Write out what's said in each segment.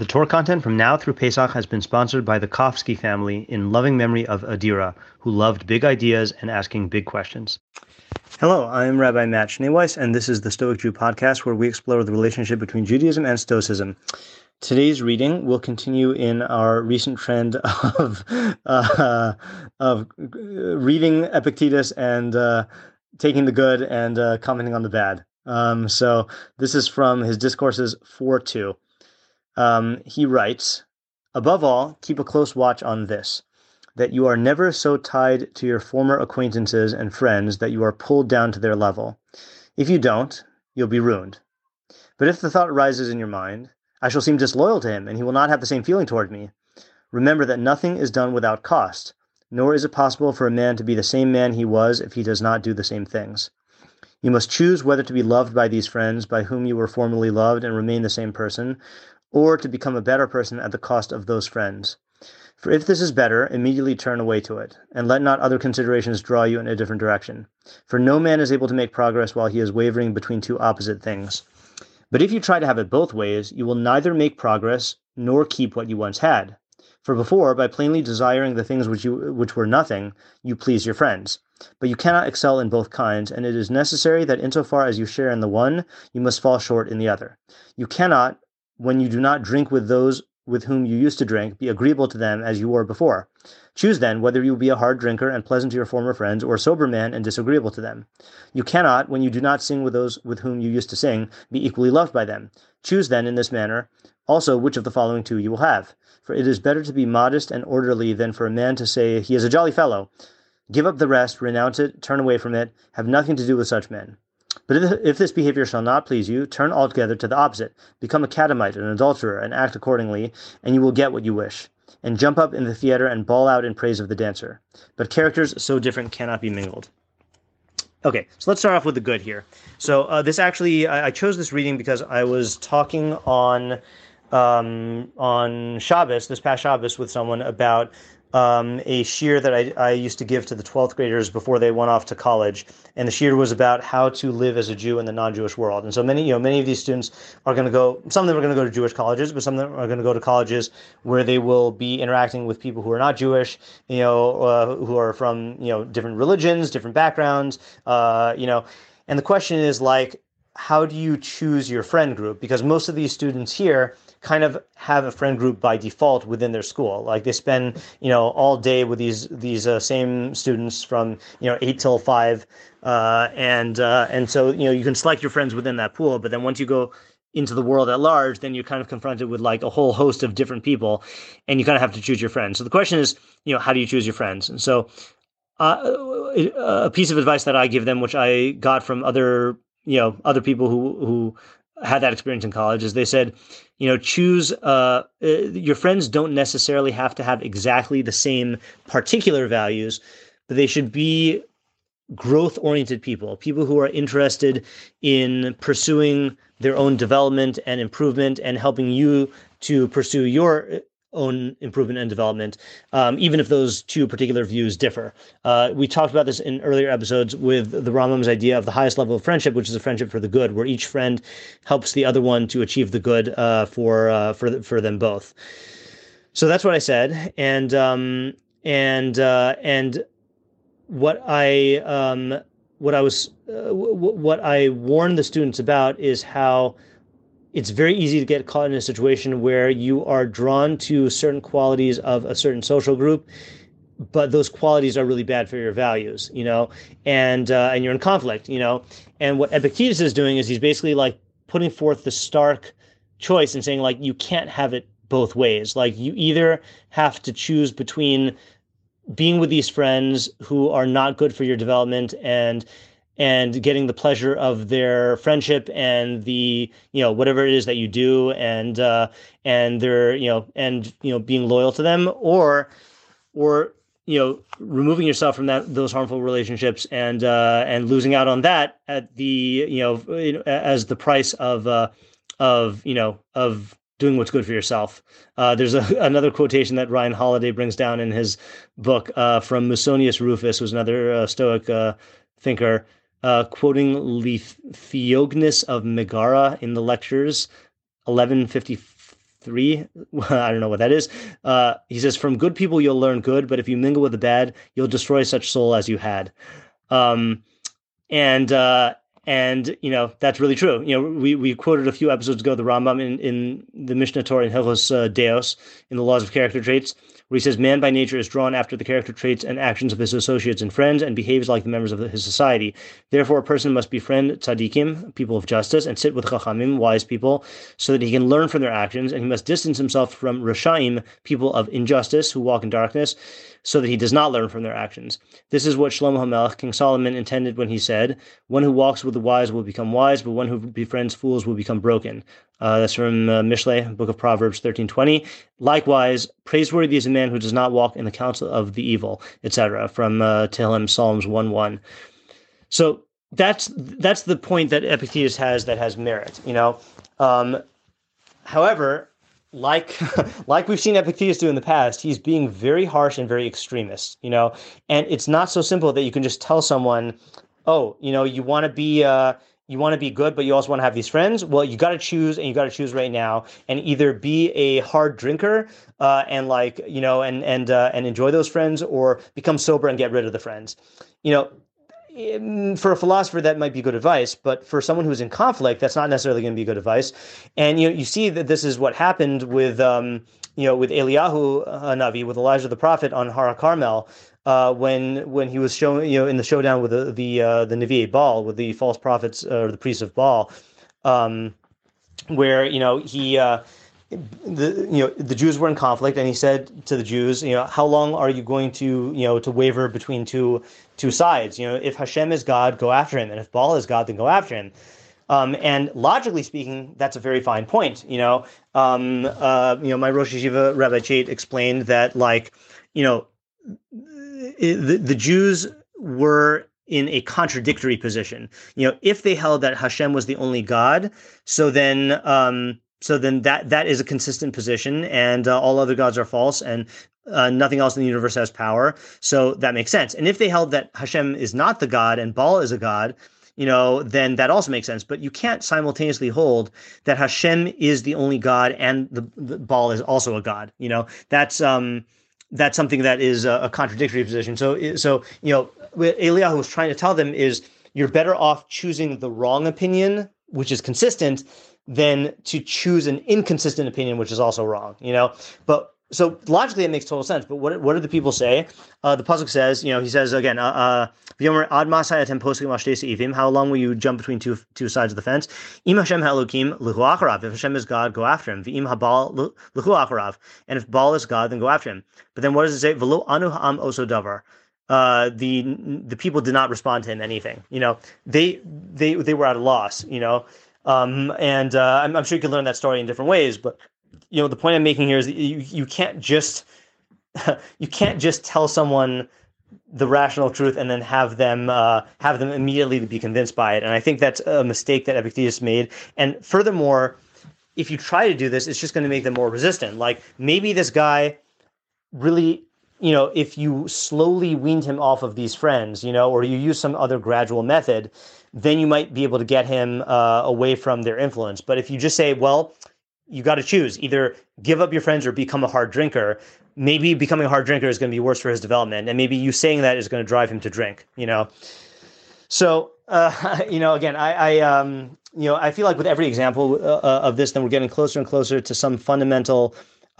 The Torah content from now through Pesach has been sponsored by the Kofsky family in loving memory of Adira, who loved big ideas and asking big questions. Hello, I'm Rabbi Matt Schneeweiss, and this is the Stoic Jew podcast, where we explore the relationship between Judaism and Stoicism. Today's reading will continue in our recent trend of reading Epictetus and taking the good and commenting on the bad. So this is from his Discourses 4.2. He writes, "Above all, keep a close watch on this, that you are never so tied to your former acquaintances and friends that you are pulled down to their level. If you don't, you'll be ruined. But if the thought arises in your mind, I shall seem disloyal to him, and he will not have the same feeling toward me. Remember that nothing is done without cost, nor is it possible for a man to be the same man he was if he does not do the same things. You must choose whether to be loved by these friends by whom you were formerly loved and remain the same person, or to become a better person at the cost of those friends. For if this is better, immediately turn away to it, and let not other considerations draw you in a different direction. For no man is able to make progress while he is wavering between two opposite things. But if you try to have it both ways, you will neither make progress nor keep what you once had. For before, by plainly desiring the things which were nothing, you pleased your friends. But you cannot excel in both kinds, and it is necessary that insofar as you share in the one, you must fall short in the other. You cannot, when you do not drink with those with whom you used to drink, be agreeable to them as you were before. Choose then whether you will be a hard drinker and pleasant to your former friends, or a sober man and disagreeable to them. You cannot, when you do not sing with those with whom you used to sing, be equally loved by them. Choose then in this manner also which of the following two you will have. For it is better to be modest and orderly than for a man to say, he is a jolly fellow. Give up the rest, renounce it, turn away from it, have nothing to do with such men. But if this behavior shall not please you, turn altogether to the opposite. Become a catamite, an adulterer, and act accordingly, and you will get what you wish. And jump up in the theater and bawl out in praise of the dancer. But characters so different cannot be mingled." Okay, so let's start off with the good here. So this actually, I chose this reading because I was talking on Shabbos, this past Shabbos, with someone about a shiur that I used to give to the 12th graders before they went off to college. And the shiur was about how to live as a Jew in the non-Jewish world. And so many of these students are going to go, some of them are going to go to Jewish colleges, but some of them are going to go to colleges where they will be interacting with people who are not Jewish, who are from, different religions, different backgrounds, and the question is like, how do you choose your friend group? Because most of these students here kind of have a friend group by default within their school. Like they spend, all day with these same students from, 8 till 5. And so, you can select your friends within that pool. But then once you go into the world at large, then you're kind of confronted with like a whole host of different people, and you kind of have to choose your friends. So the question is, how do you choose your friends? And so a piece of advice that I give them, which I got from other people who had that experience in college, is they said, choose, your friends don't necessarily have to have exactly the same particular values, but they should be growth-oriented people who are interested in pursuing their own development and improvement and helping you to pursue your own improvement and development, even if those two particular views differ. We talked about this in earlier episodes with the Rambam's idea of the highest level of friendship, which is a friendship for the good, where each friend helps the other one to achieve the good for them both. So that's what I said, and what I warned the students about is how it's very easy to get caught in a situation where you are drawn to certain qualities of a certain social group, but those qualities are really bad for your values, and you're in conflict, And what Epictetus is doing is he's basically like putting forth the stark choice and saying like, you can't have it both ways. Like you either have to choose between being with these friends who are not good for your development and getting the pleasure of their friendship and the, whatever it is that you do, and they're, being loyal to them, or removing yourself from those harmful relationships and losing out on that at the, as the price of doing what's good for yourself. There's another quotation that Ryan Holiday brings down in his book from Musonius Rufus, who's another Stoic thinker, quoting Theognis of Megara in the Lectures 1153 3. I don't know what that is. He says, "From good people you'll learn good, but if you mingle with the bad, you'll destroy such soul as you had." Um, and that's really true. We quoted a few episodes ago the Rambam in the Mishnah Torah in Hilchos Deos in the Laws of Character Traits, where he says, "Man by nature is drawn after the character traits and actions of his associates and friends, and behaves like the members of his society. Therefore, a person must befriend tzaddikim, people of justice, and sit with chachamim, wise people, so that he can learn from their actions, and he must distance himself from rashaim, people of injustice who walk in darkness, so that he does not learn from their actions. This is what Shlomo HaMelech, King Solomon, intended when he said, 'One who walks with the wise will become wise, but one who befriends fools will become broken.'" That's from Mishlei, Book of Proverbs 13:20. "Likewise, praiseworthy is a man who does not walk in the counsel of the evil," etc. From Tehillim, Psalms 1:1. So that's the point that Epictetus has that has merit. However, like we've seen Epictetus do in the past, he's being very harsh and very extremist, and it's not so simple that you can just tell someone, "Oh, you want to be good, but you also want to have these friends. Well, you got to choose, and you got to choose right now, and either be a hard drinker and enjoy those friends, or become sober and get rid of the friends." For a philosopher, that might be good advice, but for someone who's in conflict, that's not necessarily going to be good advice. And you see that this is what happened with Eliyahu Hanavi, with Elijah the prophet on Har HaKarmel, when he was shown, in the showdown with the Nevi'e Baal, with the false prophets or the priests of Baal, where the Jews were in conflict, and he said to the Jews, "How long are you going to waver between two sides? If Hashem is God, go after him, and if Baal is God, then go after him." And logically speaking, that's a very fine point. My Rosh Yeshiva Rabbi Chait explained that, the Jews were in a contradictory position. If they held that Hashem was the only God, so then that is a consistent position, and all other gods are false, and nothing else in the universe has power. So that makes sense. And if they held that Hashem is not the God and Baal is a god, then that also makes sense. But you can't simultaneously hold that Hashem is the only God and the Baal is also a god. That's something that is a contradictory position. So what Eliyahu was trying to tell them is, you're better off choosing the wrong opinion, which is consistent, than to choose an inconsistent opinion, which is also wrong. But so logically, it makes total sense. But what do the people say? The pasuk says, he says again, "Ad masai atem poskim al shtei seivim." How long will you jump between two sides of the fence? Im Hashem ha'elokim l'chu acharav. If Hashem is God, go after him. V'im habal l'chu acharav. And if Baal is God, then go after him. But then what does it say? V'lo anu ha'am oso davar. The people did not respond to him anything. They were at a loss. I'm sure you can learn that story in different ways, but the point I'm making here is that you can't just tell someone the rational truth and then have them immediately be convinced by it. And I think that's a mistake that Epictetus made. And furthermore, if you try to do this, it's just going to make them more resistant. Like, maybe this guy really, if you slowly weaned him off of these friends, or you use some other gradual method, then you might be able to get him away from their influence. But if you just say, well, you got to choose, either give up your friends or become a hard drinker, maybe becoming a hard drinker is going to be worse for his development. And maybe you saying that is going to drive him to drink, So, again, I feel like with every example of this, then we're getting closer and closer to some fundamental,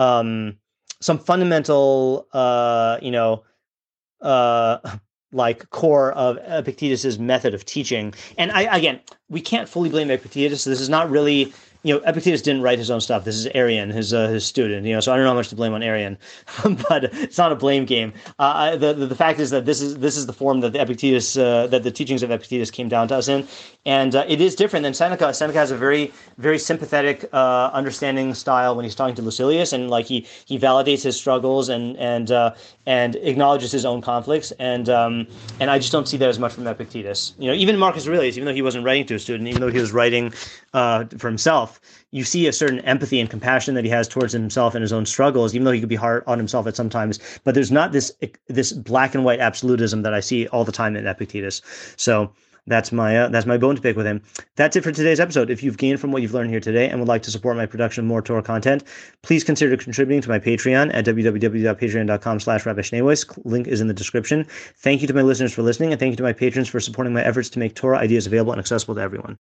core of Epictetus's method of teaching. And we can't fully blame Epictetus. This is not really, Epictetus didn't write his own stuff. This is Arrian, his student, so I don't know how much to blame on Arrian, but it's not a blame game. The fact is that this is the form that that the teachings of Epictetus came down to us in. And it is different than Seneca. Seneca has a very, very sympathetic understanding style when he's talking to Lucilius, and he validates his struggles and acknowledges his own conflicts. And I just don't see that as much from Epictetus. Even Marcus Aurelius, even though he wasn't writing to a student, even though he was writing for himself, you see a certain empathy and compassion that he has towards himself and his own struggles, even though he could be hard on himself at some times. But there's not this black and white absolutism that I see all the time in Epictetus. So that's my bone to pick with him. That's it for today's episode. If you've gained from what you've learned here today and would like to support my production of more Torah content, please consider contributing to my Patreon at www.patreon.com/rabbischneeweiss. Link is in the description. Thank you to my listeners for listening, and thank you to my patrons for supporting my efforts to make Torah ideas available and accessible to everyone.